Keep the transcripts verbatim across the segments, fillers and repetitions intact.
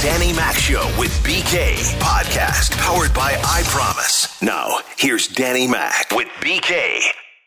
Danny Mac Show with B K. Podcast powered by I Promise. Now, here's Danny Mac with B K.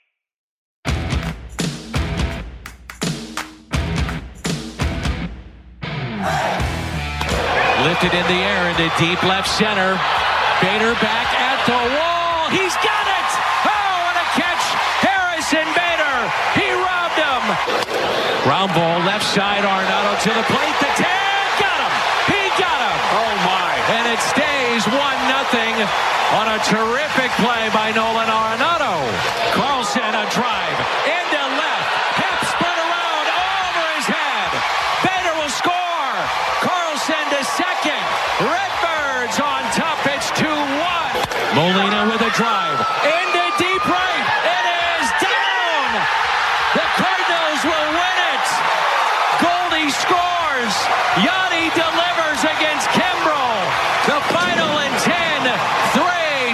Lifted in the air into deep left center. Bader back at the wall. He's got it! Oh, what a catch! Harrison Bader! He robbed him! Ground ball left side. Arenado to the plate. The tag! Got him! He got him! Oh, my. And it stays one nothing on a terrific play by Nolan Arenado. Carlson, a drive. Into left. Hip split around over his head. Bader will score! Carlson to second. Redbirds on top. It's two one. Molina with a drive. Into deep right. It is down. The Cardinals will win it. Goldie scores. Yadi delivers against Kimbrel. The final in ten. three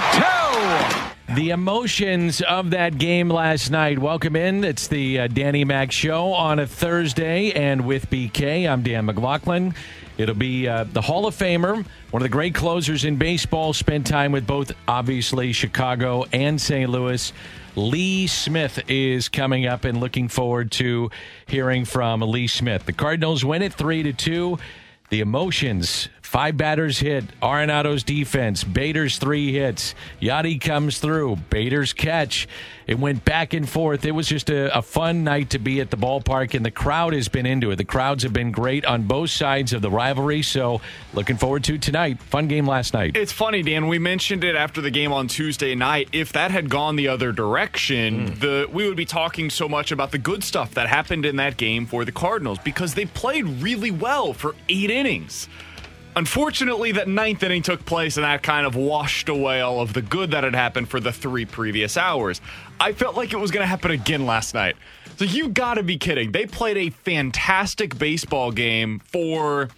two. The emotions of that game last night. Welcome in. It's the uh, Danny Mac Show on a Thursday. And with B K, I'm Dan McLaughlin. It'll be uh, the Hall of Famer, one of the great closers in baseball, spent time with both, obviously, Chicago and Saint Louis. Lee Smith is coming up, and looking forward to hearing from Lee Smith. The Cardinals win it three to two. The emotions, five batters hit, Arenado's defense, Bader's three hits, Yadi comes through, Bader's catch. It went back and forth. It was just a, a fun night to be at the ballpark, and the crowd has been into it. The crowds have been great on both sides of the rivalry, so looking forward to tonight. Fun game last night. It's funny, Dan. We mentioned it after the game on Tuesday night. If that had gone the other direction, mm. the we would be talking so much about the good stuff that happened in that game for the Cardinals because they played really well for eight innings. Unfortunately, that ninth inning took place, and that kind of washed away all of the good that had happened for the three previous hours. I felt like it was going to happen again last night. So you got to be kidding. They played a fantastic baseball game for,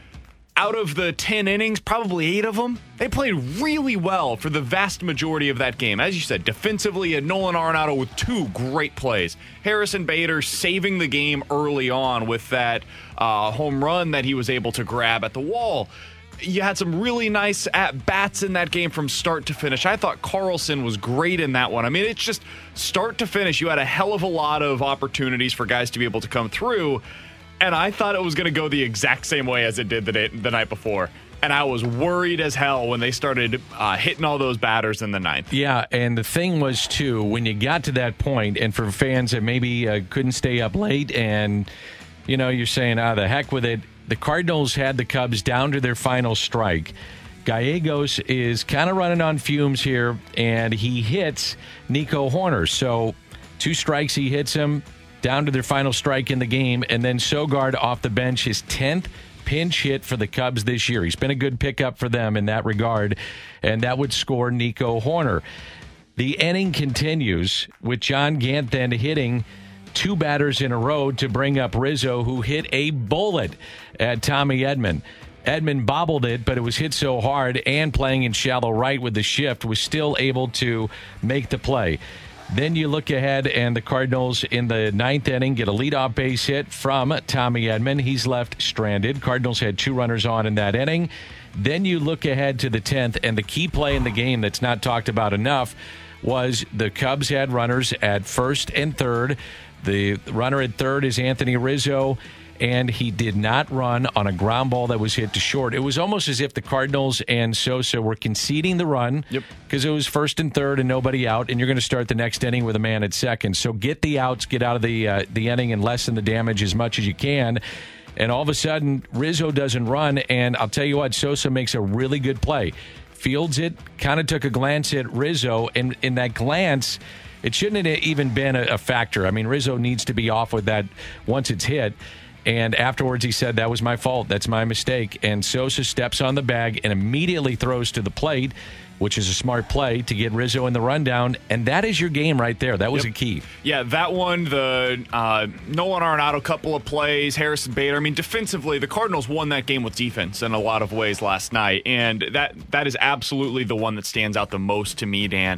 out of the ten innings, probably eight of them. They played really well for the vast majority of that game. As you said, defensively, and Nolan Arenado with two great plays. Harrison Bader saving the game early on with that uh, home run that he was able to grab at the wall. You had some really nice at-bats in that game from start to finish. I thought Carlson was great in that one. I mean, it's just start to finish. You had a hell of a lot of opportunities for guys to be able to come through, and I thought it was going to go the exact same way as it did the, day, the night before. And I was worried as hell when they started uh, hitting all those batters in the ninth. Yeah, and the thing was, too, when you got to that point, and for fans that maybe uh, couldn't stay up late and, you know, you're saying, ah, the heck with it, the Cardinals had the Cubs down to their final strike. Gallegos is kind of running on fumes here, and he hits Nico Hoerner. So two strikes, he hits him down to their final strike in the game, and then Sogard off the bench, his tenth pinch hit for the Cubs this year. He's been a good pickup for them in that regard, and that would score Nico Hoerner. The inning continues with John Gant then hitting two batters in a row to bring up Rizzo, who hit a bullet at Tommy Edman. Edman bobbled it, but it was hit so hard, and playing in shallow right with the shift, was still able to make the play. Then you look ahead, and the Cardinals in the ninth inning get a leadoff base hit from Tommy Edman. He's left stranded. Cardinals had two runners on in that inning. Then you look ahead to the tenth, and the key play in the game that's not talked about enough was the Cubs had runners at first and third. The runner at third is Anthony Rizzo, and he did not run on a ground ball that was hit to short. It was almost as if the Cardinals and Sosa were conceding the run because yep. it was first and third and nobody out, and you're going to start the next inning with a man at second. So get the outs, get out of the uh, the inning, and lessen the damage as much as you can. And all of a sudden, Rizzo doesn't run, and I'll tell you what, Sosa makes a really good play. Fields it, kind of took a glance at Rizzo, and in that glance, it shouldn't have even been a, a factor. I mean, Rizzo needs to be off with that once it's hit. And afterwards, he said, that was my fault. That's my mistake. And Sosa steps on the bag and immediately throws to the plate, which is a smart play to get Rizzo in the rundown. And that is your game right there. That was yep. a key. Yeah, that one, the uh, Nolan Arenado couple of plays, Harrison Bader. I mean, defensively, the Cardinals won that game with defense in a lot of ways last night. And that that is absolutely the one that stands out the most to me, Dan.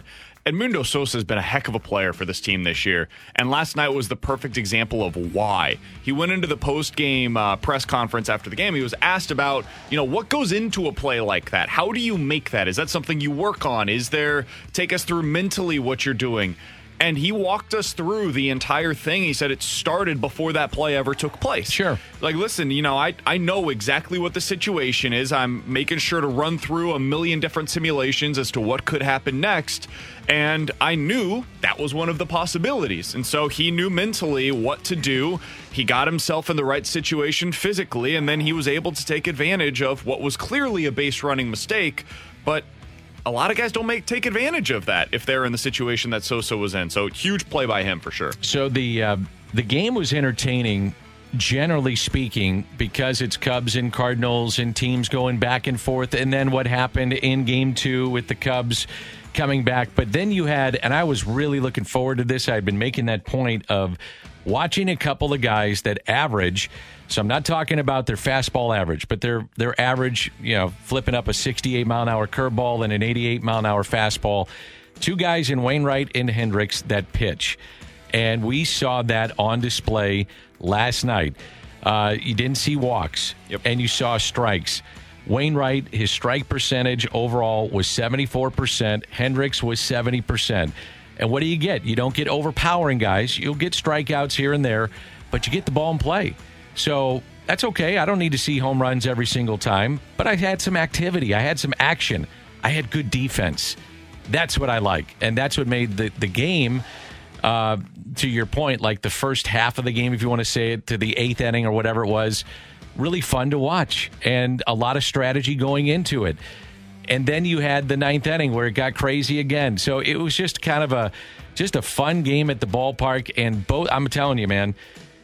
Edmundo Sosa has been a heck of a player for this team this year, and last night was the perfect example of why. He went into the post-game uh, press conference after the game. He was asked about, you know, what goes into a play like that? How do you make that? Is that something you work on? Is there, take us through mentally what you're doing? And he walked us through the entire thing. He said it started before that play ever took place. Sure. Like, listen, you know, I, I know exactly what the situation is. I'm making sure to run through a million different simulations as to what could happen next. And I knew that was one of the possibilities. And so he knew mentally what to do. He got himself in the right situation physically, and then he was able to take advantage of what was clearly a base running mistake. But a lot of guys don't make take advantage of that if they're in the situation that Sosa was in. So huge play by him for sure. So the uh, the game was entertaining, generally speaking, because it's Cubs and Cardinals and teams going back and forth. And then what happened in game two with the Cubs coming back. But then you had, and I was really looking forward to this. I had been making that point of watching a couple of guys that average. So I'm not talking about their fastball average, but their their average, you know, flipping up a sixty-eight mile an hour curveball and an eighty-eight mile an hour fastball. Two guys in Wainwright and Hendricks that pitch. And we saw that on display last night. Uh, you didn't see walks, yep. and you saw strikes. Wainwright, his strike percentage overall was seventy-four percent. Hendricks was seventy percent. And what do you get? You don't get overpowering guys. You'll get strikeouts here and there, but you get the ball in play. So that's okay. I don't need to see home runs every single time, but I had some activity. I had some action. I had good defense. That's what I like, and that's what made the, the game, uh, to your point, like the first half of the game, if you want to say it, to the eighth inning or whatever it was, really fun to watch, and a lot of strategy going into it. And then you had the ninth inning where it got crazy again. So it was just kind of a just a fun game at the ballpark. And both, I'm telling you, man,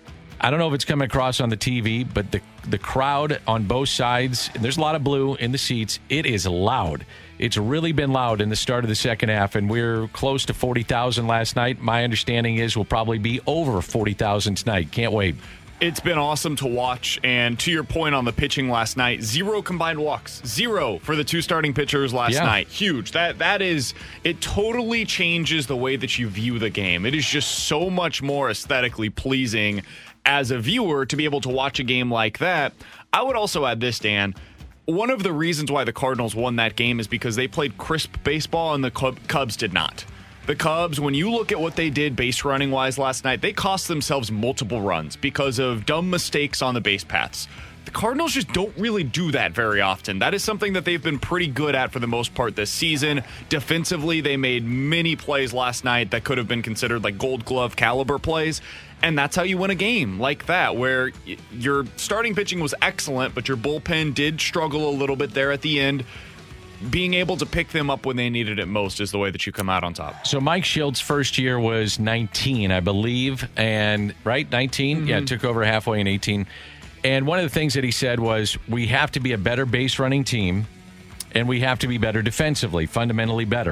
I don't know if it's coming across on the T V, but the the crowd on both sides, and there's a lot of blue in the seats, it is loud. It's really been loud in the start of the second half, and we're close to forty thousand last night. My understanding is we'll probably be over forty thousand tonight. Can't wait. It's been awesome to watch, and to your point on the pitching last night, zero combined walks. Zero for the two starting pitchers last yeah. night. Huge. That That is, it totally changes the way that you view the game. It is just so much more aesthetically pleasing as a viewer to be able to watch a game like that. I would also add this, Dan. One of the reasons why the Cardinals won that game is because they played crisp baseball and the Cubs did not. The Cubs, when you look at what they did base running wise last night, they cost themselves multiple runs because of dumb mistakes on the base paths. The Cardinals just don't really do that very often. That is something that they've been pretty good at for the most part this season. Defensively, they made many plays last night that could have been considered like Gold Glove caliber plays. And that's how you win a game like that, where your starting pitching was excellent, but your bullpen did struggle a little bit there at the end. Being able to pick them up when they needed it most is the way that you come out on top. So Mike Shilt's first year was nineteen, I believe, and right, nineteen? Mm-hmm. Yeah, took over halfway in eighteen. And one of the things that he said was, we have to be a better base running team, and we have to be better defensively, fundamentally better.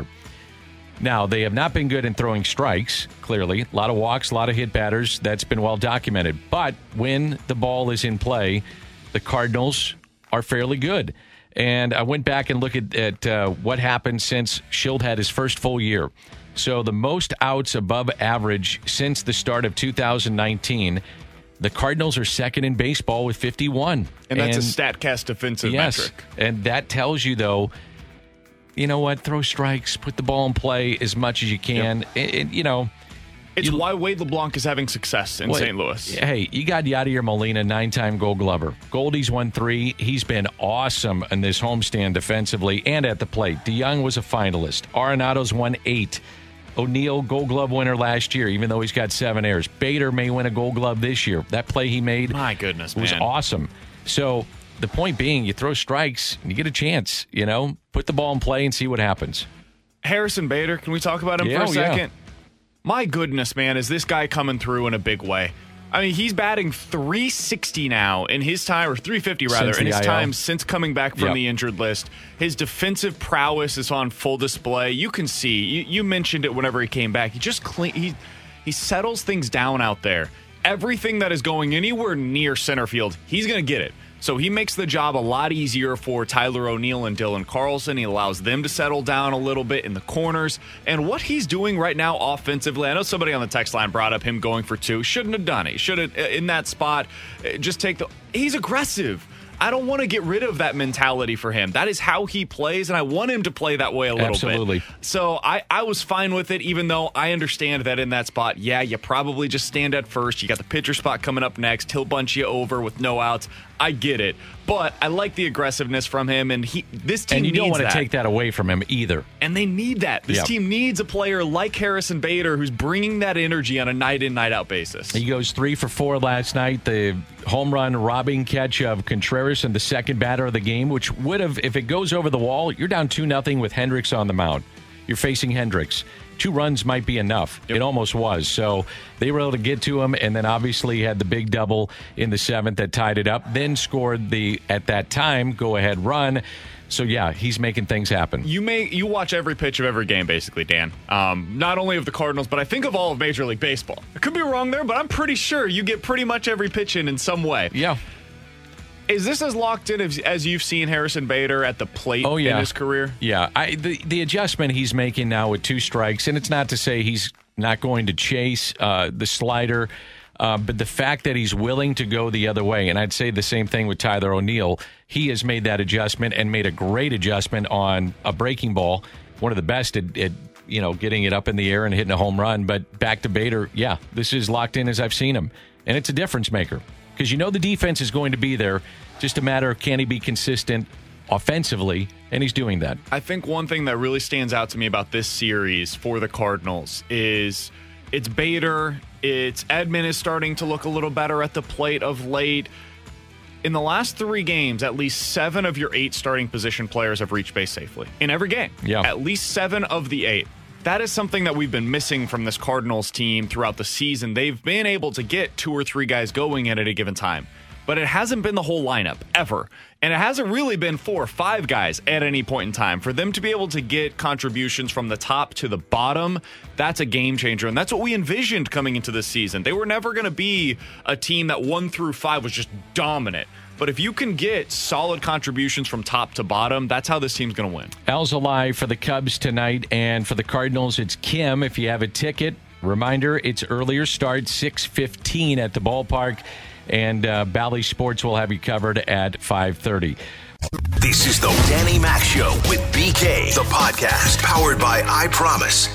Now, they have not been good in throwing strikes, clearly. A lot of walks, a lot of hit batters. That's been well documented. But when the ball is in play, the Cardinals are fairly good. And I went back and looked at, at uh, what happened since Schilt had his first full year. So the most outs above average since the start of two thousand nineteen, the Cardinals are second in baseball with fifty-one. And that's and, a StatCast defensive yes, metric. And that tells you, though, you know what, throw strikes, put the ball in play as much as you can. Yep. It, it, you know. It's you, why Wade LeBlanc is having success in well, Saint Louis. Hey, you got Yadier Molina, nine-time Gold Glover. Goldie's won three. He's been awesome in this homestand defensively and at the plate. DeYoung was a finalist. Arenado's won eight. O'Neill, Gold Glove winner last year, even though he's got seven errors. Bader may win a Gold Glove this year. That play he made My goodness, was man. awesome. So the point being, you throw strikes, and you get a chance. You know, put the ball in play and see what happens. Harrison Bader, can we talk about him yeah, for a second? Yeah. My goodness, man, is this guy coming through in a big way? I mean, he's batting three sixty now in his time, or three fifty rather, in his I L. time since coming back from yep. the injured list. His defensive prowess is on full display. You can see, you, you mentioned it whenever he came back. He just clean, he he settles things down out there. Everything that is going anywhere near center field, he's going to get it. So he makes the job a lot easier for Tyler O'Neill and Dylan Carlson. He allows them to settle down a little bit in the corners. And what he's doing right now offensively, I know somebody on the text line brought up him going for two. Shouldn't have done it. He should have, in that spot, just take the... He's aggressive. I don't want to get rid of that mentality for him. That is how he plays, and I want him to play that way a little Absolutely. bit. So I, I was fine with it, even though I understand that in that spot, yeah, you probably just stand at first. You got the pitcher spot coming up next. He'll bunch you over with no outs. I get it. But I like the aggressiveness from him, and he this team And you needs don't want to that. take that away from him either. And they need that. This Yep. team needs a player like Harrison Bader who's bringing that energy on a night-in, night-out basis. He goes three for four last night. The home run robbing catch of Contreras and the second batter of the game, which would have, if it goes over the wall, you're down two nothing with Hendricks on the mound. You're facing Hendricks. Two runs might be enough. Yep. It almost was. So they were able to get to him, and then obviously had the big double in the seventh that tied it up, then scored the, at that time, go-ahead run. So, yeah, he's making things happen. You may you watch every pitch of every game, basically, Dan. Um, not only of the Cardinals, but I think of all of Major League Baseball. I could be wrong there, but I'm pretty sure you get pretty much every pitch in in some way. Yeah. Is this as locked in as, as you've seen Harrison Bader at the plate Oh, yeah. in his career? Yeah, I, the the adjustment he's making now with two strikes, and it's not to say he's not going to chase uh, the slider, uh, but the fact that he's willing to go the other way, and I'd say the same thing with Tyler O'Neill. He has made that adjustment and made a great adjustment on a breaking ball, one of the best at, at you know getting it up in the air and hitting a home run. But back to Bader, yeah, this is locked in as I've seen him, and it's a difference maker. Because you know the defense is going to be there. Just a matter of can he be consistent offensively, and he's doing that. I think one thing that really stands out to me about this series for the Cardinals is it's Bader, it's Edman is starting to look a little better at the plate of late. In the last three games, at least seven of your eight starting position players have reached base safely. In every game. Yeah. At least seven of the eight. That is something that we've been missing from this Cardinals team throughout the season. They've been able to get two or three guys going at a given time, but it hasn't been the whole lineup ever. And it hasn't really been four or five guys at any point in time. For them to be able to get contributions from the top to the bottom, that's a game changer. And that's what we envisioned coming into this season. They were never going to be a team that one through five was just dominant. But if you can get solid contributions from top to bottom, that's how this team's going to win. Al's alive for the Cubs tonight, and for the Cardinals, it's Kim. If you have a ticket, reminder, it's earlier start, six fifteen at the ballpark, and uh, Bally Sports will have you covered at five thirty. This is the Danny Mac Show with B K, the podcast powered by I Promise.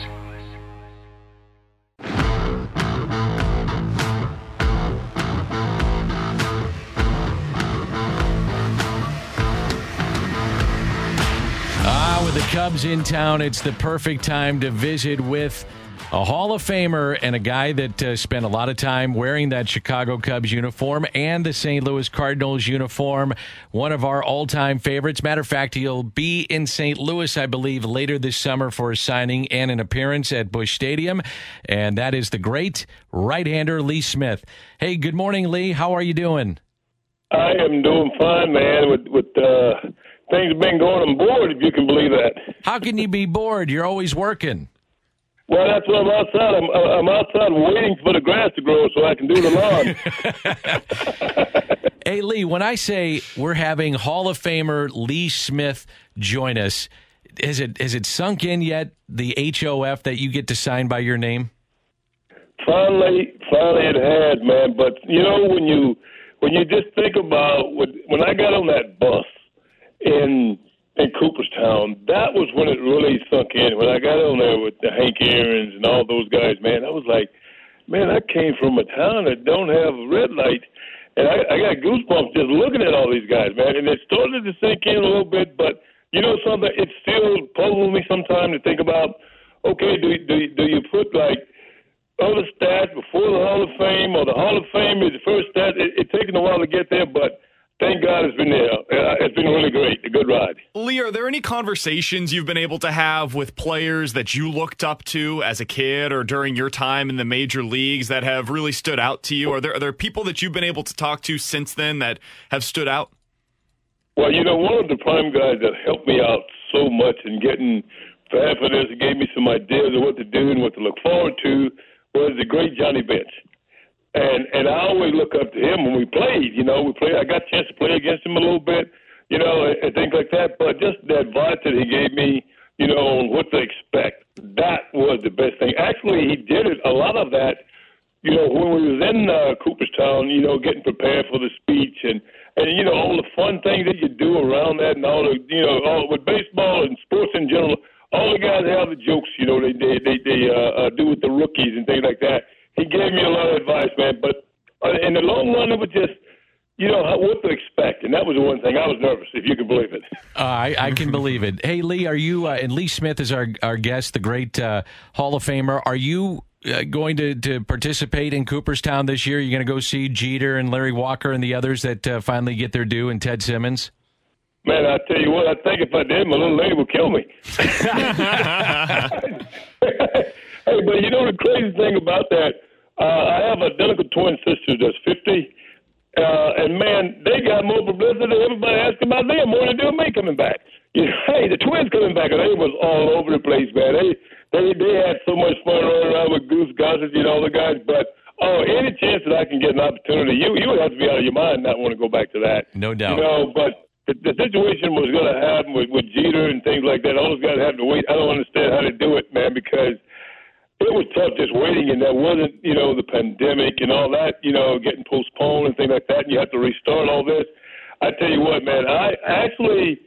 Ah, with the Cubs in town, it's the perfect time to visit with a Hall of Famer and a guy that uh, spent a lot of time wearing that Chicago Cubs uniform and the Saint Louis Cardinals uniform. One of our all-time favorites. Matter of fact, he'll be in Saint Louis, I believe, later this summer for a signing and an appearance at Busch Stadium. And that is the great right-hander Lee Smith. Hey, good morning, Lee. How are you doing? I am doing fine, man, with, with uh, things have been going on board, if you can believe that. How can you be bored? You're always working. Well, that's what I'm outside. I'm, I'm outside waiting for the grass to grow so I can do the lawn. Hey, Lee, when I say we're having Hall of Famer Lee Smith join us, has it has it sunk in yet, the H O F that you get to sign by your name? Finally, finally it had, man. But, you know, when you when you just think about when, when I got on that bus in in Cooperstown, that was when it really sunk in. When I got on there with the Hank Aaron's and all those guys, man, I was like, man, I came from a town that don't have red light, and I, I got goosebumps just looking at all these guys, man. And it started to sink in a little bit, but you know something? It still puzzles me sometimes to think about, okay, do, do, do you put, like, other stats before the Hall of Fame, or the Hall of Fame is the first stat? It, it's taken a while to get there, but thank God it's been there. Uh, it's been really great. A good ride. Lee, are there any conversations you've been able to have with players that you looked up to as a kid or during your time in the major leagues that have really stood out to you? Are there, are there people that you've been able to talk to since then that have stood out? Well, you know, one of the prime guys that helped me out so much in getting prepared for this and gave me some ideas of what to do and what to look forward to was the great Johnny Bench. And and I always look up to him when we played. You know, we played. I got a chance to play against him a little bit, you know, and, and things like that. But just the advice that he gave me, you know, on what to expect, that was the best thing. Actually, he did it, a lot of that, you know, when we was in uh, Cooperstown, you know, getting prepared for the speech and, and, you know, all the fun things that you do around that and all the, you know, all with baseball and sports in general, all the guys have the jokes, you know, they they they, they uh, uh, do with the rookies and things like that. He gave me a lot of advice, man. But uh, in the long run, it was just, you know, how, what to expect. And that was the one thing. I was nervous, if you can believe it. Uh, I, I can believe it. Hey, Lee, are you, uh, and Lee Smith is our, our guest, the great uh, Hall of Famer. Are you uh, going to, to participate in Cooperstown this year? Are you going to go see Jeter and Larry Walker and the others that uh, finally get their due, and Ted Simmons? Man, I tell you what, I think if I did, my little lady would kill me. Hey, but you know the crazy thing about that, uh, I have identical twin sisters that's fifty, uh, and man, they got more publicity than everybody asking about them, more than they do me coming back. You know, hey, the twins coming back, and they was all over the place, man. They they they had so much fun running around with Goose Gossett, you know, the guys. But oh, any chance that I can get an opportunity, you you would have to be out of your mind not want to go back to that. No doubt. You know, but the, the situation was going to happen with, with Jeter and things like that. All those guys have to wait. I don't understand how to do it, man, because it was tough just waiting, and there wasn't, you know, the pandemic and all that, you know, getting postponed and things like that, and you have to restart all this. I tell you what, man, I actually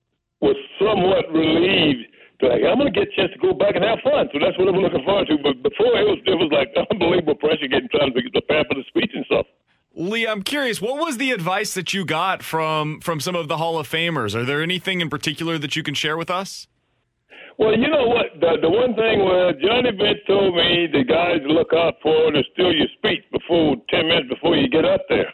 was somewhat relieved. Like, I'm going to get a chance to go back and have fun, so that's what I'm looking forward to. But before, it was, it was like unbelievable pressure getting trying to prepare for the speech and stuff. Lee, I'm curious, what was the advice that you got from, from some of the Hall of Famers? Are there anything in particular that you can share with us? Well, you know what? The, the one thing was Johnny Bench told me the guys to look out for to steal your speech before ten minutes before you get up there.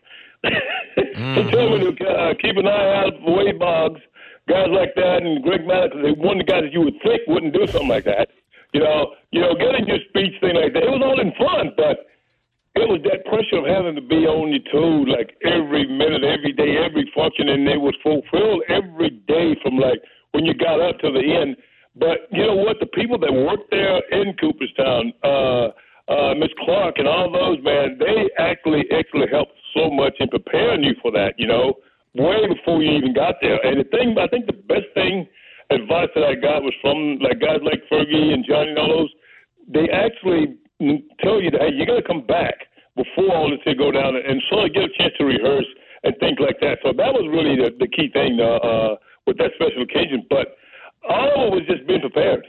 mm-hmm. He told me to uh, keep an eye out for Wade Boggs, guys like that, and Greg Maddux. They one of the guys that you would think wouldn't do something like that. You know, you know, getting your speech thing like that. It was all in fun, but it was that pressure of having to be on your toes like every minute, every day, every function, and it was fulfilled every day from like when you got up to the end. But you know what? The people that worked there in Cooperstown, uh, uh, Miss Clark and all those, man, they actually actually helped so much in preparing you for that, you know, way before you even got there. And the thing, I think the best thing, advice that I got was from like guys like Fergie and Johnny and all those. They actually tell you that, hey, you got to come back before all this here go down and sort of get a chance to rehearse and things like that. So that was really the, the key thing uh, uh, with that special occasion. But all of it was just being prepared.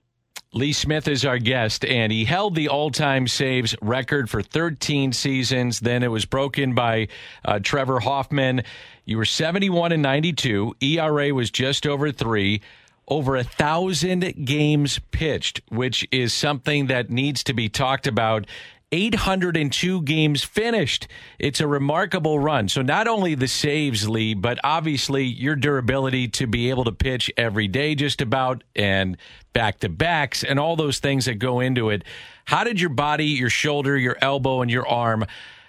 Lee Smith is our guest, and he held the all-time saves record for thirteen seasons. Then it was broken by uh, Trevor Hoffman. You were seventy-one and ninety-two. E R A was just over three. Over a thousand games pitched, which is something that needs to be talked about. eight hundred two games finished. It's a remarkable run. So not only the saves, Lee, but obviously your durability to be able to pitch every day just about, and back-to-backs and all those things that go into it. How did your body, your shoulder, your elbow, and your arm,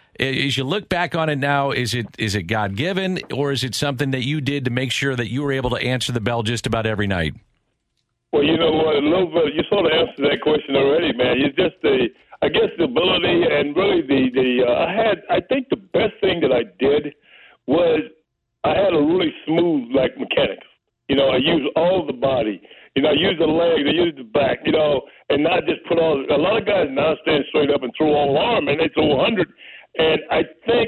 as you look back on it now, is it is it God-given, or is it something that you did to make sure that you were able to answer the bell just about every night? Well, you know what, a little bit, you sort of answered that question already, man. It's just the, I guess, the ability and really the, the uh, I had, I think the best thing that I did was I had a really smooth, like, mechanics. You know, I used all the body. You know, I used the legs, I used the back, you know, and not just put all, a lot of guys now stand straight up and throw all arm, and they throw one hundred. And I think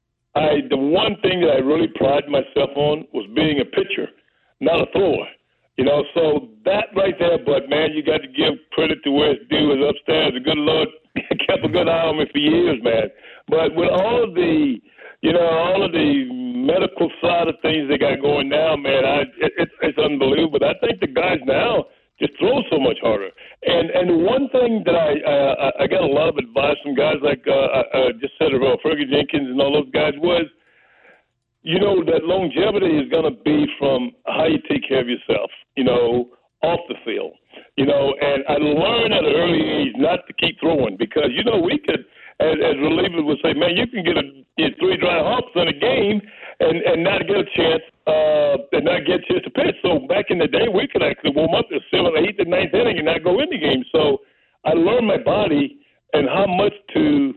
I, the one thing that I really prided myself on was being a pitcher, not a thrower. You know, so that right there, but, man, you got to give credit to where it's due. Is upstairs, the good Lord kept a good eye on me for years, man. But with all of the, you know, all of the medical side of things they got going now, man, I, it, it, it's unbelievable. But I think the guys now just throw so much harder. And and one thing that I uh, I got a lot of advice from guys like, uh, I, I just said it well, Fergie Jenkins and all those guys was, you know, that longevity is going to be from how you take care of yourself, you know, off the field. You know, and I learned at an early age not to keep throwing because, you know, we could, as, as relievers would say, man, you can get a get three dry humps in a game and, and not get a chance uh, and not get a chance to pitch. So back in the day, we could actually warm up the seventh, eighth, and ninth inning and not go in the game. So I learned my body and how much to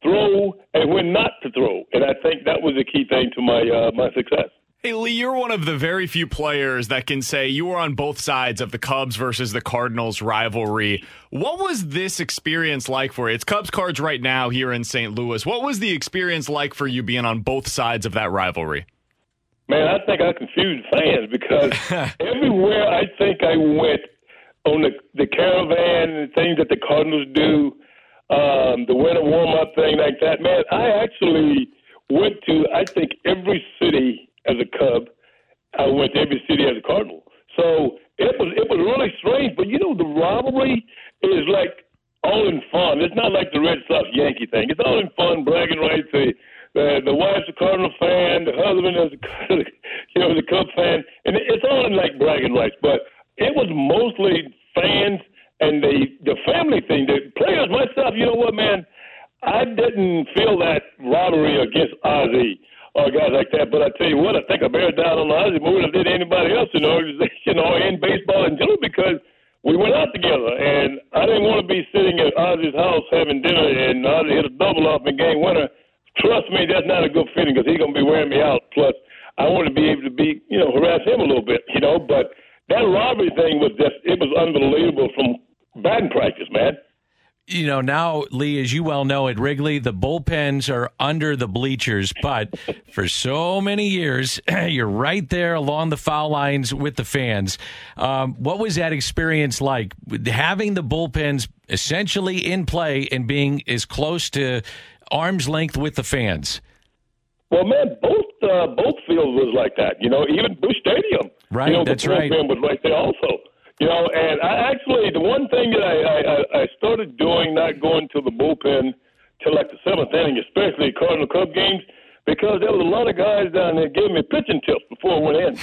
throw and when not to throw. And I think that was the key thing to my uh, my success. Hey, Lee, you're one of the very few players that can say you were on both sides of the Cubs versus the Cardinals rivalry. What was this experience like for you? It's Cubs-Cards right now here in Saint Louis. What was the experience like for you being on both sides of that rivalry? Man, I think I confused fans because everywhere I think I went on the, the caravan and things that the Cardinals do, um, the winter warm-up thing like that, man, I actually went to, I think, every city as a Cub. I went to every city as a Cardinal. So it was it was really strange. But, you know, the rivalry is like all in fun. It's not like the Red Sox-Yankee thing. It's all in fun, bragging rights. The, the, the wife's a Cardinal fan. The husband is, a, you know, the Cub fan. And it's all in, like, bragging rights. But it was mostly fans and the, the family thing. The players, myself, you know what, man, I didn't feel that rivalry against Ozzie or guys like that. But I tell you what, I think I bear down on Ozzie more than I did anybody else in the organization or in baseball in general because we went out together. And I didn't want to be sitting at Ozzie's house having dinner and Ozzie hit a double off in game winner. Trust me, that's not a good feeling because he's going to be wearing me out. Plus, I want to be able to be, you know, harass him a little bit, you know. But that rivalry thing was just, it was unbelievable from batting practice, man. You know, now, Lee, as you well know, at Wrigley, the bullpens are under the bleachers, but for so many years, you're right there along the foul lines with the fans. Um, what was that experience like, having the bullpens essentially in play and being as close to arm's length with the fans? Well, man, both uh, both fields was like that. You know, even Busch Stadium. Right, you know, that's the right. bullpen was right there also. You know, and I actually, the one thing that I, I, I started doing, not going to the bullpen till like the seventh inning, especially Cardinal Cub games, because there was a lot of guys down there giving me pitching tips before I went in.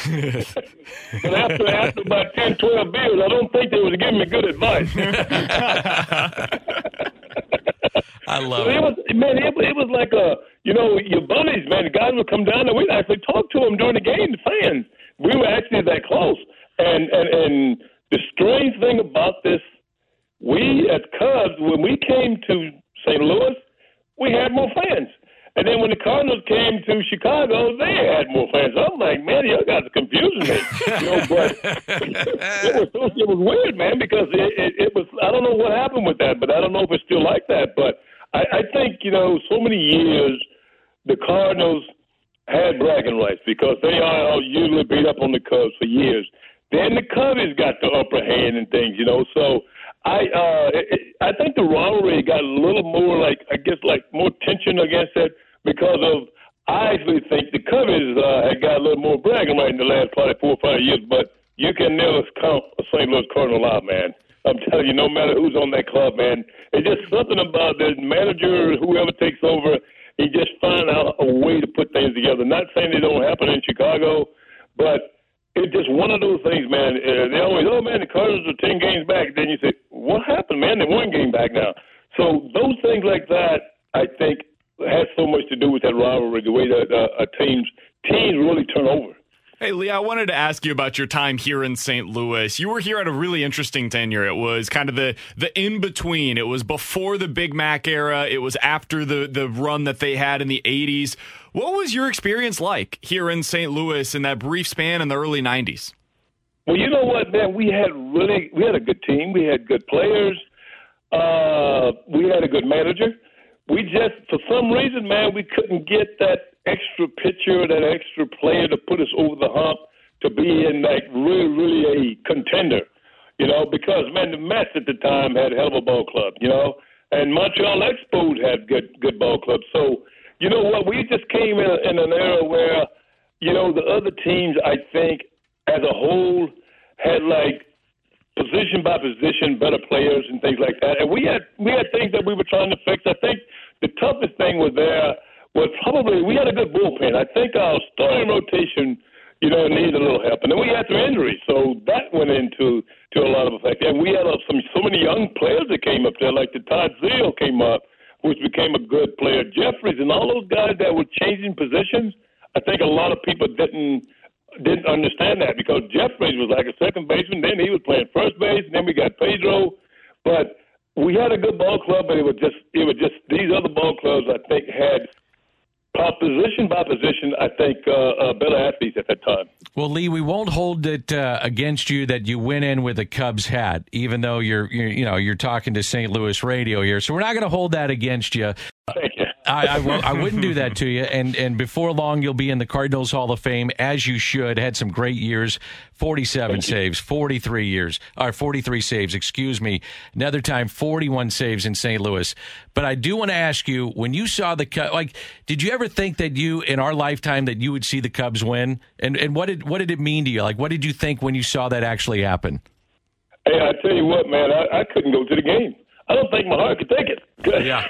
But after, after about ten, twelve beers, I don't think they was giving me good advice. I love so it. it. Was, man, it, it was like a, you know, your buddies, man, the guys would come down and we'd actually talk to them during the game, the fans. We were actually that close. And, and, and, the strange thing about this, we as Cubs, when we came to Saint Louis, we had more fans. And then when the Cardinals came to Chicago, they had more fans. I'm like, man, y'all guys are confusing me. You know, but it, was, it was weird, man, because it, it, it was, I don't know what happened with that, but I don't know if it's still like that. But I, I think, you know, so many years the Cardinals had bragging rights because they are usually beat up on the Cubs for years. Then the Cubbies got the upper hand and things, you know. So I uh, it, I think the rivalry got a little more like, I guess, like more tension against it because of, I actually think the Cubbies uh, had got a little more bragging right in the last probably four or five years. But you can never count a Saint Louis Cardinal out, man. I'm telling you, no matter who's on that club, man, it's just something about the manager, whoever takes over, he just find out a way to put things together. Not saying it don't happen in Chicago, but it's just one of those things, man. Uh, they always, oh, man, the Cardinals are ten games back. Then you say, what happened, man? They're one game back now. So those things like that, I think, has so much to do with that rivalry, the way that uh, teams teams really turn over. Hey, Lee, I wanted to ask you about your time here in Saint Louis. You were here at a really interesting tenure. It was kind of the, the in-between. It was before the Big Mac era. It was after the, the run that they had in the eighties. What was your experience like here in Saint Louis in that brief span in the early nineties? Well, you know what, man? We had really we had a good team. We had good players. Uh, we had a good manager. We just, for some reason, man, we couldn't get that extra pitcher, that extra player to put us over the hump to be in, like, really, really a contender, you know, because, man, the Mets at the time had a hell of a ball club, you know, and Montreal Expos had good good ball clubs. So, you know what, we just came in, in an era where, you know, the other teams, I think, as a whole, had, like, position by position, better players and things like that. And we had we had things that we were trying to fix. I think the toughest thing was there was probably we had a good bullpen. I think our starting rotation, you know, needed a little help. And then we had some injuries, so that went into to a lot of effect. And we had uh, some so many young players that came up there, like the Todd Zeal came up, which became a good player. Jeffries and all those guys that were changing positions, I think a lot of people didn't didn't understand that because Jeffries was like a second baseman, then he was playing first base, and then we got Pedro. But we had a good ball club, but it was just it was just these other ball clubs I think had position by position, I think, uh, uh, better athletes at that time. Well, Lee, we won't hold it uh, against you that you went in with a Cubs hat, even though you're, you're you know you're talking to Saint Louis radio here. So we're not going to hold that against you. Thank you. I, I, w- I wouldn't do that to you. And and before long, you'll be in the Cardinals Hall of Fame, as you should. Had some great years, forty-seven Thank saves, you. forty-three years, or forty-three saves, excuse me. Another time, forty-one saves in Saint Louis. But I do want to ask you, when you saw the Cubs, like, did you ever think that you, in our lifetime, that you would see the Cubs win? And and what did what did it mean to you? Like, what did you think when you saw that actually happen? Hey, I tell you what, man, I, I couldn't go to the game. I don't think my heart could take it. Yeah.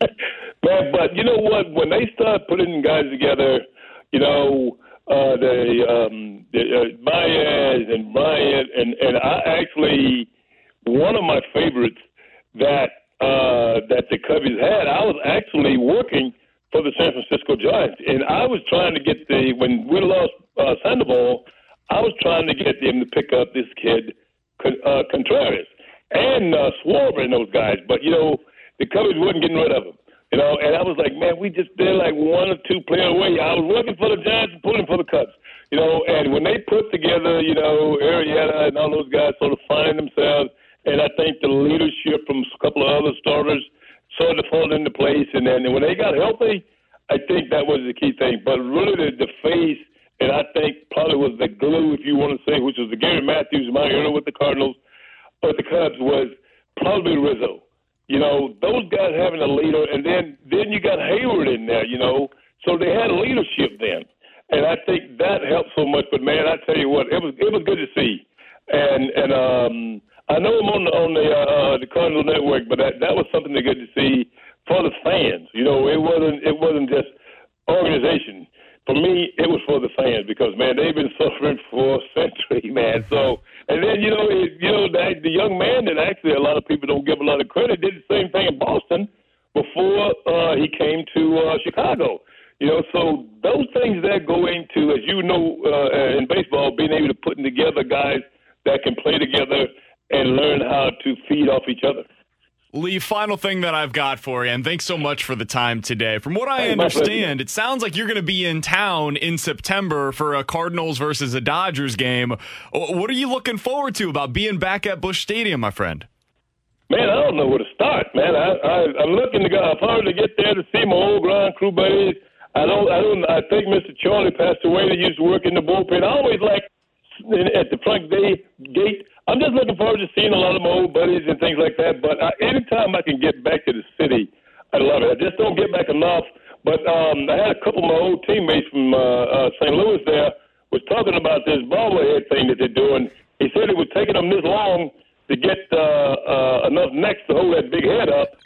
but, but you know what? When they start putting guys together, you know, uh, the, um, the uh, Baez and Bryant, and, and I actually, one of my favorites that uh, that the Cubbies had, I was actually working for the San Francisco Giants, and I was trying to get the, when we lost uh, Sandoval, I was trying to get them to pick up this kid, uh, Contreras. And uh, Schwarber and those guys. But, you know, the Cubbies wasn't getting rid of them. You know, and I was like, man, we just did like one or two player away. I was working for the Giants and pulling for the Cubs. You know, and when they put together, you know, Arrieta and all those guys sort of finding themselves, and I think the leadership from a couple of other starters sort of fall into place. And then when they got healthy, I think that was the key thing. But really the, the face, and I think probably was the glue, if you want to say, which was the Gary Matthews, my era with the Cardinals, but the Cubs was probably Rizzo. You know, those guys having a leader, and then, then you got Hayward in there, you know. So they had leadership then. And I think that helped so much. But, man, I tell you what, it was it was good to see. And and um, I know I'm on the, on the, uh, the Cardinal Network, but that, that was something good to see for the fans. You know, it wasn't it wasn't just organization. For me, it was for the fans because, man, they've been suffering for a century, man. So, and then, you know, it, you know, the, the young man that actually a lot of people don't give a lot of credit did the same thing in Boston before uh, he came to uh, Chicago. You know, so those things that go into, as you know, uh, in baseball, being able to put together guys that can play together and learn how to feed off each other. Lee, final thing that I've got for you, and thanks so much for the time today. From what I understand, it sounds like you're going to be in town in September for a Cardinals versus a Dodgers game. What are you looking forward to about being back at Busch Stadium, my friend? Man, I don't know where to start, man. I, I, I'm looking to go. I'm hard to get there to see my old ground crew buddies. I don't. I don't. I think Mister Charlie passed away. That used to work in the bullpen. I always like at the front gate. I'm just looking forward to seeing a lot of my old buddies and things like that. But I, anytime I can get back to the city, I love it. I just don't get back enough. But um, I had a couple of my old teammates from uh, uh, Saint Louis there was talking about this bobblehead thing that they're doing. He said it was taking them this long to get uh, uh, enough necks to hold that big head up.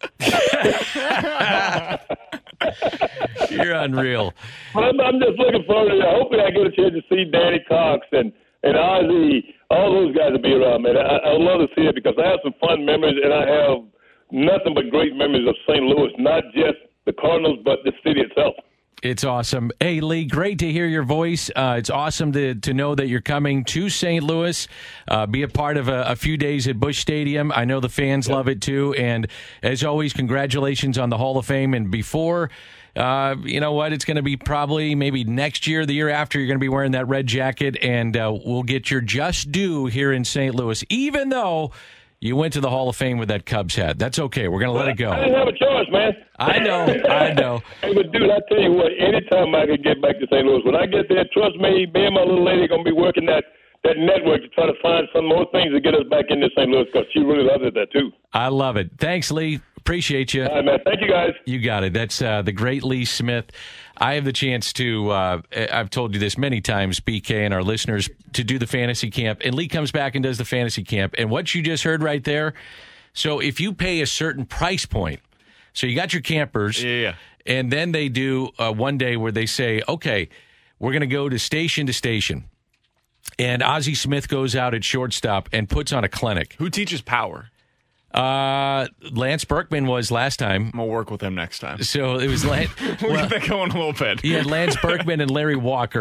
You're unreal. But I'm, I'm just looking forward to it. Hopefully I get a chance to see Danny Cox and, and Ozzie. All those guys will be around, man. I, I would love to see it because I have some fun memories, and I have nothing but great memories of Saint Louis, not just the Cardinals, but the city itself. It's awesome. Hey, Lee, great to hear your voice. Uh, it's awesome to, to know that you're coming to Saint Louis, uh, be a part of a, a few days at Busch Stadium. I know the fans yep. love it, too. And as always, congratulations on the Hall of Fame. And before... Uh, you know what? It's going to be probably maybe next year, the year after, you're going to be wearing that red jacket, and uh, we'll get your just due here in Saint Louis, even though you went to the Hall of Fame with that Cubs hat. That's okay. We're going to well, let it go. I didn't have a choice, man. I know. I know. Hey, but, dude, I tell you what, anytime I can get back to Saint Louis, when I get there, trust me, me and my little lady are going to be working that, that network to try to find some more things to get us back into Saint Louis because she really loves it there, too. I love it. Thanks, Lee. Appreciate you. All right, man. Thank you, guys. You got it. That's uh, the great Lee Smith. I have the chance to, uh, I've told you this many times, B K and our listeners, to do the fantasy camp. And Lee comes back and does the fantasy camp. And what you just heard right there, so if you pay a certain price point, so you got your campers, yeah, and then they do uh, one day where they say, okay, we're going to go to station to station. And Ozzie Smith goes out at shortstop and puts on a clinic. Who teaches power? Uh, Lance Berkman was last time. I'm going to work with him next time. So it was Lance. We'll get that going a little bit. You had Lance Berkman and Larry Walker,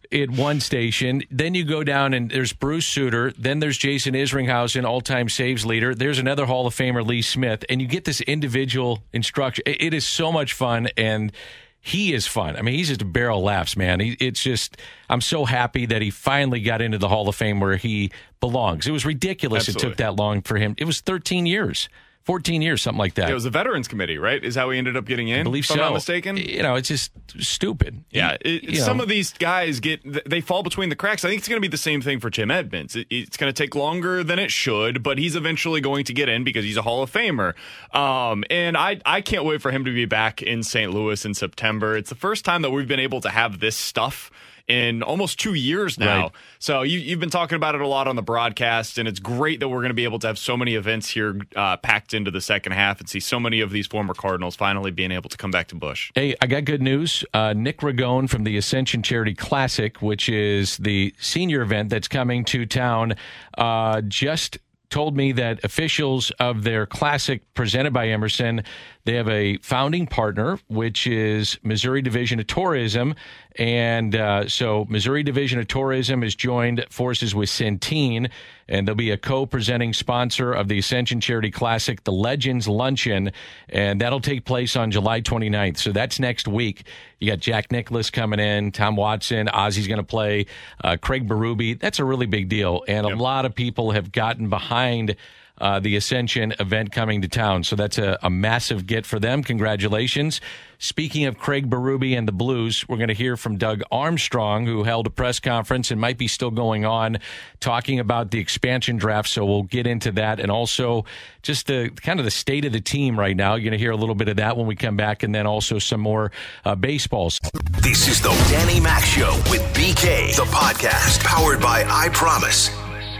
at one station. Then you go down and there's Bruce Sutter. Then there's Jason Isringhausen, all-time saves leader. There's another Hall of Famer, Lee Smith. And you get this individual instruction. It, it is so much fun, and he is fun. I mean, he's just a barrel of laughs, man. He, it's just, I'm so happy that he finally got into the Hall of Fame where he belongs. It was ridiculous Absolutely. It took that long for him. It was thirteen years. fourteen years, something like that. It was the Veterans Committee, right? Is how he ended up getting in? I believe if so. I'm not mistaken. You know, it's just stupid. Yeah, it, You some know. of these guys get they fall between the cracks. I think it's going to be the same thing for Jim Edmonds. It, it's going to take longer than it should, but he's eventually going to get in because he's a Hall of Famer. Um, and I I can't wait for him to be back in Saint Louis in September. It's the first time that we've been able to have this stuff in almost two years now. Right. So you, you've been talking about it a lot on the broadcast, and it's great that we're going to be able to have so many events here uh, packed into the second half and see so many of these former Cardinals finally being able to come back to Busch. Hey, I got good news. Uh, Nick Ragone from the Ascension Charity Classic, which is the senior event that's coming to town, uh, just told me that officials of their classic presented by Emerson, they have a founding partner, which is Missouri Division of Tourism. And uh, so Missouri Division of Tourism has joined forces with Centene, and they'll be a co-presenting sponsor of the Ascension Charity Classic, the Legends Luncheon, and that'll take place on July twenty-ninth. So that's next week. You got Jack Nicklaus coming in, Tom Watson, Ozzy's going to play, uh, Craig Berube. That's a really big deal, and Yep. a lot of people have gotten behind Uh, the Ascension event coming to town. So that's a, a massive get for them. Congratulations. Speaking of Craig Berube and the Blues, we're going to hear from Doug Armstrong, who held a press conference and might be still going on, talking about the expansion draft. So we'll get into that, and also just the kind of the state of the team right now. You're going to hear a little bit of that when we come back, and then also some more uh, baseballs. This is the Danny Mac Show with B K, the podcast powered by I Promise.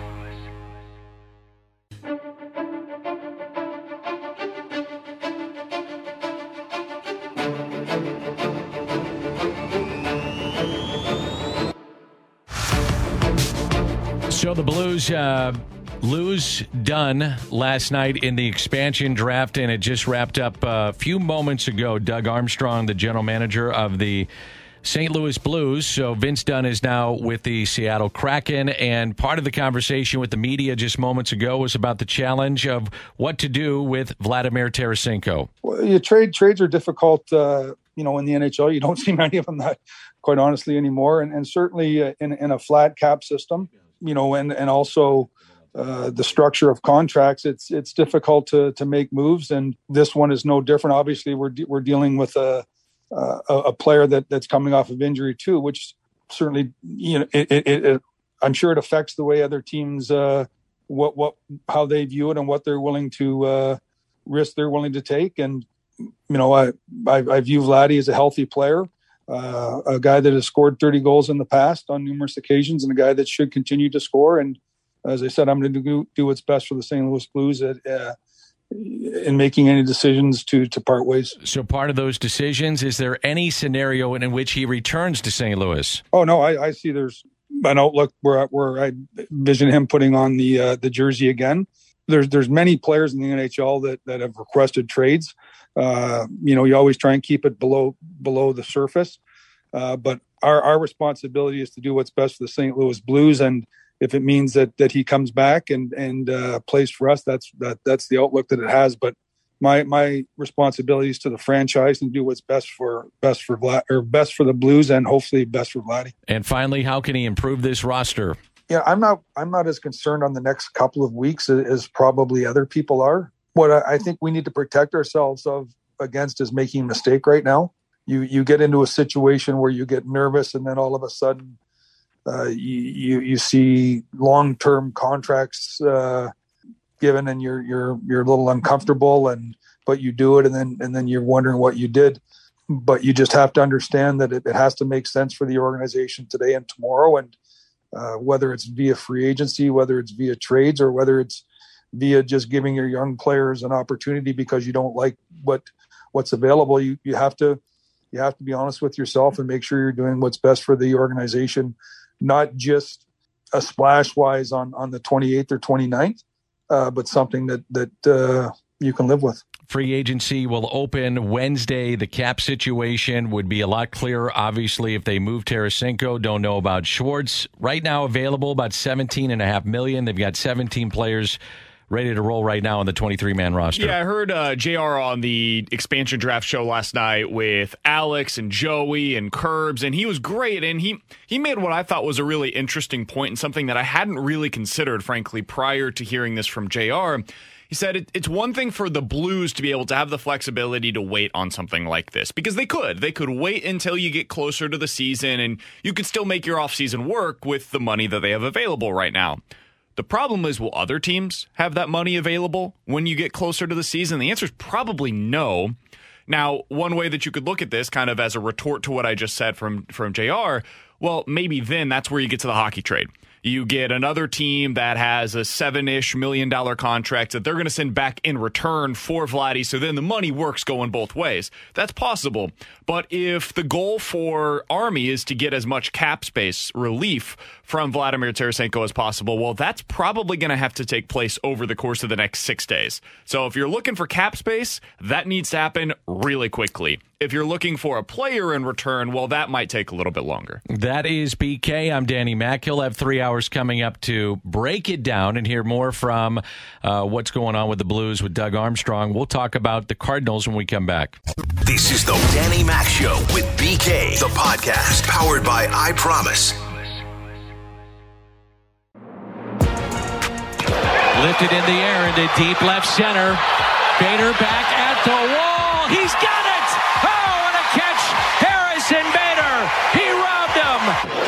So the Blues uh, lose done last night in the expansion draft, and it just wrapped up a few moments ago. Doug Armstrong, the general manager of the Saint Louis Blues. So Vince Dunn is now with the Seattle Kraken, and part of the conversation with the media just moments ago was about the challenge of what to do with Vladimir Tarasenko. Well, you trade trades are difficult. Uh, you know, in the N H L, you don't see many of them that, quite honestly, anymore, and, and certainly uh, in in a flat cap system. You know, and and also uh, the structure of contracts, it's it's difficult to to make moves, and this one is no different. Obviously, we're de- we're dealing with a a, a player that, that's coming off of injury too, which certainly, you know, it, it, it, I'm sure it affects the way other teams uh, what what how they view it and what they're willing to uh, risk they're willing to take. And you know, I I, I view Vladdy as a healthy player. Uh, a guy that has scored thirty goals in the past on numerous occasions, and a guy that should continue to score. And as I said, I'm going to do, do what's best for the Saint Louis Blues at, uh, in making any decisions to to part ways. So part of those decisions, is there any scenario in, in which he returns to Saint Louis? Oh no, I, I see there's an outlook where where I envision him putting on the uh, the jersey again. There's there's many players in the N H L that that have requested trades. Uh, you know, you always try and keep it below below the surface. Uh, but our, our responsibility is to do what's best for the Saint Louis Blues. And if it means that that he comes back and and uh, plays for us, that's that that's the outlook that it has. But my my responsibility is to the franchise and do what's best for best for Vlad, or best for the Blues, and hopefully best for Vladdy. And finally, how can he improve this roster? Yeah, I'm not I'm not as concerned on the next couple of weeks as, as probably other people are. What I, I think we need to protect ourselves of against is making a mistake right now. You you get into a situation where you get nervous, and then all of a sudden uh, you, you you see long term contracts uh, given, and you're you're you're a little uncomfortable, and but you do it, and then and then you're wondering what you did. But you just have to understand that it, it has to make sense for the organization today and tomorrow, and uh, whether it's via free agency, whether it's via trades, or whether it's via just giving your young players an opportunity because you don't like what what's available. You you have to you have to be honest with yourself and make sure you're doing what's best for the organization, not just a splash wise on, on the twenty-eighth or twenty-ninth, uh, but something that that uh, you can live with. Free agency will open Wednesday. The cap situation would be a lot clearer, obviously, if they move Tarasenko. Don't know about Schwartz. Right now available about seventeen point five million dollars. They've got seventeen players ready to roll right now on the twenty-three man roster. Yeah, I heard uh, J R on the expansion draft show last night with Alex and Joey and Curbs, and he was great, and he, he made what I thought was a really interesting point and something that I hadn't really considered, frankly, prior to hearing this from J R. He said it, it's one thing for the Blues to be able to have the flexibility to wait on something like this, because they could. They could wait until you get closer to the season, and you could still make your offseason work with the money that they have available right now. The problem is, will other teams have that money available when you get closer to the season? The answer is probably no. Now, one way that you could look at this kind of as a retort to what I just said from, from J R, well, maybe then that's where you get to the hockey trade. You get another team that has a seven-ish million dollar contract that they're going to send back in return for Vladdy, so then the money works going both ways. That's possible. But if the goal for Army is to get as much cap space relief from Vladimir Tarasenko as possible, well, that's probably going to have to take place over the course of the next six days. So if you're looking for cap space, that needs to happen really quickly. If you're looking for a player in return, well, that might take a little bit longer. That is B K. I'm Danny Mac. He'll have three hours coming up to break it down and hear more from uh, what's going on with the Blues with Doug Armstrong. We'll talk about the Cardinals when we come back. This is the Danny Mac Show with B K, the podcast powered by I Promise. Lifted in the air into deep left center. Bader back at the wall. He's got it! Oh, and a catch! Harrison Bader! He robbed him!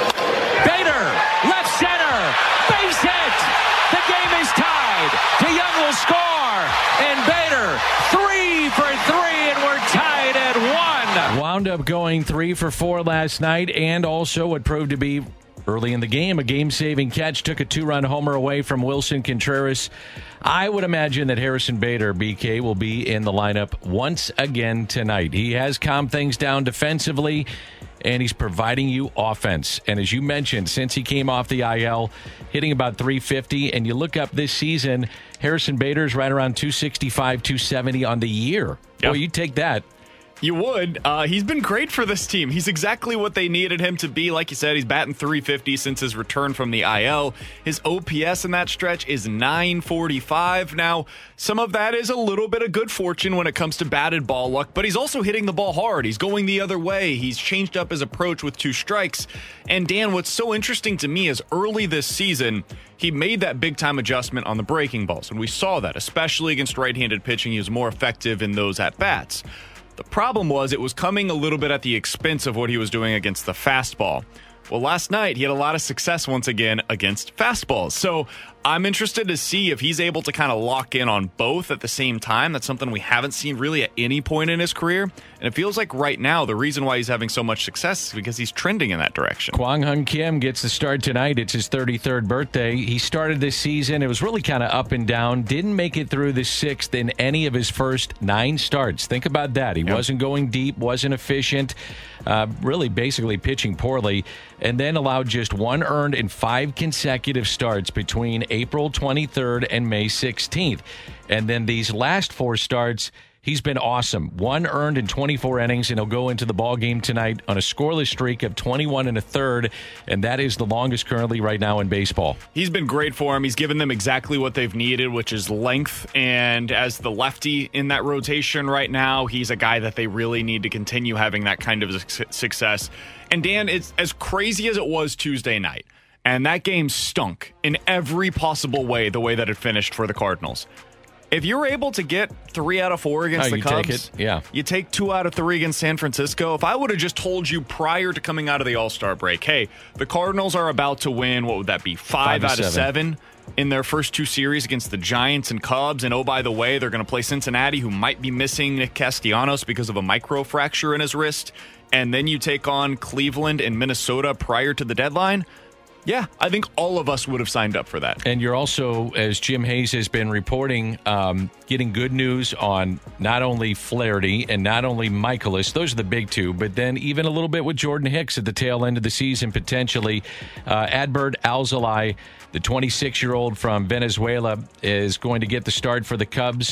Bader, left center! Base hit! The game is tied! DeYoung will score! And Bader, three for three, and we're tied at one! Wound up going three for four last night, and also what proved to be early in the game, a game-saving catch, took a two-run homer away from Wilson Contreras. I would imagine that Harrison Bader, B K, will be in the lineup once again tonight. He has calmed things down defensively, and he's providing you offense. And as you mentioned, since he came off the I L, hitting about three fifty, and you look up this season, Harrison Bader's right around two sixty-five, two seventy on the year. Yep. Boy, you take that. You would. Uh, he's been great for this team. He's exactly what they needed him to be. Like you said, he's batting three fifty since his return from the I L. His O P S in that stretch is nine forty-five. Now, some of that is a little bit of good fortune when it comes to batted ball luck, but he's also hitting the ball hard. He's going the other way. He's changed up his approach with two strikes. And Dan, what's so interesting to me is early this season, he made that big-time adjustment on the breaking balls, and we saw that, especially against right-handed pitching. He was more effective in those at-bats. The problem was it was coming a little bit at the expense of what he was doing against the fastball. Well, last night he had a lot of success once again against fastballs. So I'm interested to see if he's able to kind of lock in on both at the same time. That's something we haven't seen really at any point in his career. And it feels like right now the reason why he's having so much success is because he's trending in that direction. Kwang Hyun Kim gets the start tonight. It's his thirty-third birthday. He started this season. It was really kind of up and down. Didn't make it through the sixth in any of his first nine starts. Think about that. He yep. wasn't going deep, wasn't efficient, uh, really basically pitching poorly, and then allowed just one earned in five consecutive starts between April twenty-third and May sixteenth. And then these last four starts, he's been awesome. One earned in twenty-four innings, and he'll go into the ball game tonight on a scoreless streak of twenty-one and a third, and that is the longest currently right now in baseball. He's been great for him. He's given them exactly what they've needed, which is length, and as the lefty in that rotation right now, he's a guy that they really need to continue having that kind of success. And Dan, it's as crazy as it was Tuesday night, and that game stunk in every possible way, the way that it finished for the Cardinals. If you're able to get three out of four against oh, the you Cubs, take it. Yeah. you take two out of three against San Francisco. If I would have just told you prior to coming out of the All-Star break, hey, the Cardinals are about to win, what would that be, five, five out of seven. seven in their first two series against the Giants and Cubs. And oh, by the way, they're going to play Cincinnati, who might be missing Nick Castellanos because of a microfracture in his wrist. And then you take on Cleveland and Minnesota prior to the deadline. Yeah, I think all of us would have signed up for that. And you're also, as Jim Hayes has been reporting, um, getting good news on not only Flaherty and not only Michaelis. Those are the big two, but then even a little bit with Jordan Hicks at the tail end of the season, potentially. Uh, Adbert Alzolay, the twenty-six-year-old from Venezuela, is going to get the start for the Cubs.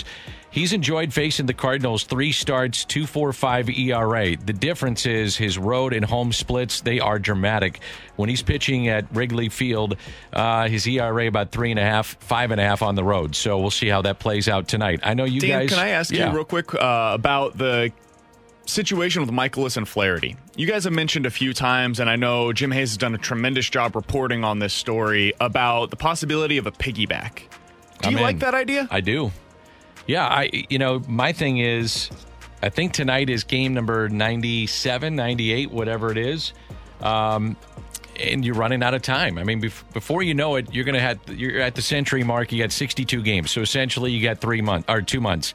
He's enjoyed facing the Cardinals. Three starts, two point four five E R A. The difference is his road and home splits, they are dramatic. When he's pitching at Wrigley Field, uh, his E R A about three and a half, five and a half on the road. So we'll see how that plays out tonight. I know you Dan, guys. Can I ask yeah. you real quick uh, about the situation with Michaelis and Flaherty? You guys have mentioned a few times, and I know Jim Hayes has done a tremendous job reporting on this story about the possibility of a piggyback. Do I'm you in. like that idea? I do. Yeah, I. You know, my thing is, I think tonight is game number ninety-seven, ninety-eight, whatever it is. Um, and you're running out of time. I mean, bef- before you know it, you're going to have you're at the century mark. You got sixty-two games, so essentially you got three months or two months.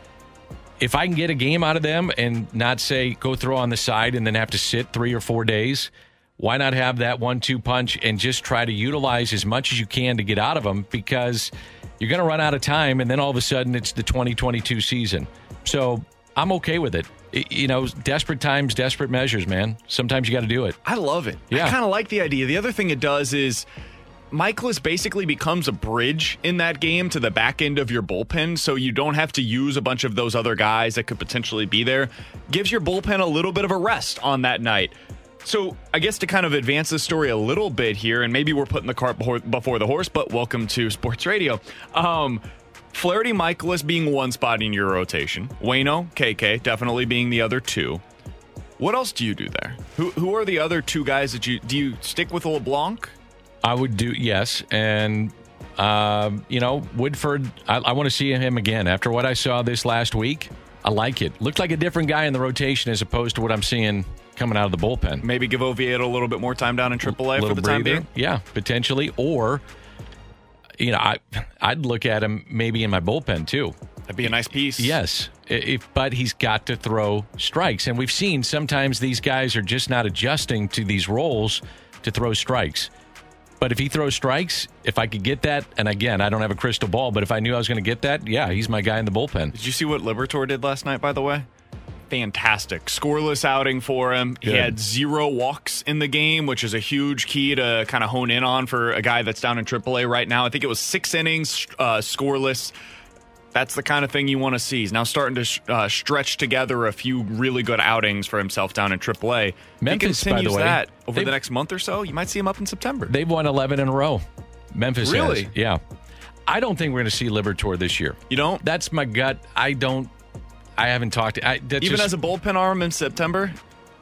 If I can get a game out of them and not say go throw on the side and then have to sit three or four days, why not have that one two punch and just try to utilize as much as you can to get out of them, because you're going to run out of time and then all of a sudden it's the twenty twenty-two season. So I'm okay with it. It you know, desperate times, desperate measures, man. Sometimes you got to do it. I love it. Yeah. I kind of like the idea. The other thing it does is Michaelis basically becomes a bridge in that game to the back end of your bullpen, so you don't have to use a bunch of those other guys that could potentially be there. Gives your bullpen a little bit of a rest on that night. So I guess to kind of advance the story a little bit here, and maybe we're putting the cart before, before the horse, but welcome to sports radio. Um, Flaherty, Michaelis being one spot in your rotation. Waino, K K, definitely being the other two. What else do you do there? Who who are the other two guys that you... Do you stick with LeBlanc? I would do, yes. And, uh, you know, Woodford, I, I want to see him again. After what I saw this last week, I like it. Looked like a different guy in the rotation as opposed to what I'm seeing coming out of the bullpen. Maybe give Oviedo a little bit more time down in triple A for the breather. time being? Yeah, potentially. Or, you know, I, I'd look at him maybe in my bullpen, too. That'd be a nice piece. Yes, if, but he's got to throw strikes. And we've seen sometimes these guys are just not adjusting to these roles to throw strikes. But if he throws strikes, if I could get that, and again, I don't have a crystal ball, but if I knew I was going to get that, yeah, he's my guy in the bullpen. Did you see what Liberatore did last night, by the way? Fantastic. Scoreless outing for him. Good. He had zero walks in the game, which is a huge key to kind of hone in on for a guy that's down in triple A right now. I think it was six innings, uh, scoreless. That's the kind of thing you want to see. He's now starting to sh- uh, stretch together a few really good outings for himself down in triple A. Memphis, if he continues by the way, that over the next month or so, you might see him up in September. They've won eleven in a row. Memphis Really? has. Yeah. I don't think we're going to see Liberatore this year. You don't? That's my gut. I don't. I haven't talked to. I, that's Even just, as a bullpen arm in September?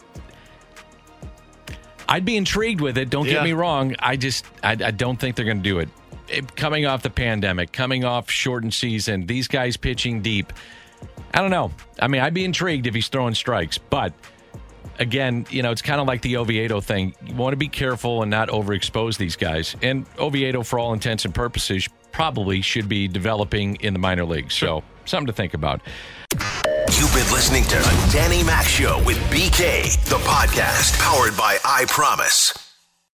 I'd be intrigued with it. Don't Yeah. get me wrong. I just. I, I don't think they're going to do it. It. Coming off the pandemic, coming off shortened season, these guys pitching deep. I don't know. I mean, I'd be intrigued if he's throwing strikes, but. Again, you know, it's kind of like the Oviedo thing. You want to be careful and not overexpose these guys. And Oviedo, for all intents and purposes, probably should be developing in the minor leagues. So, something to think about. You've been listening to the Danny Mac Show with B K, the podcast powered by I Promise.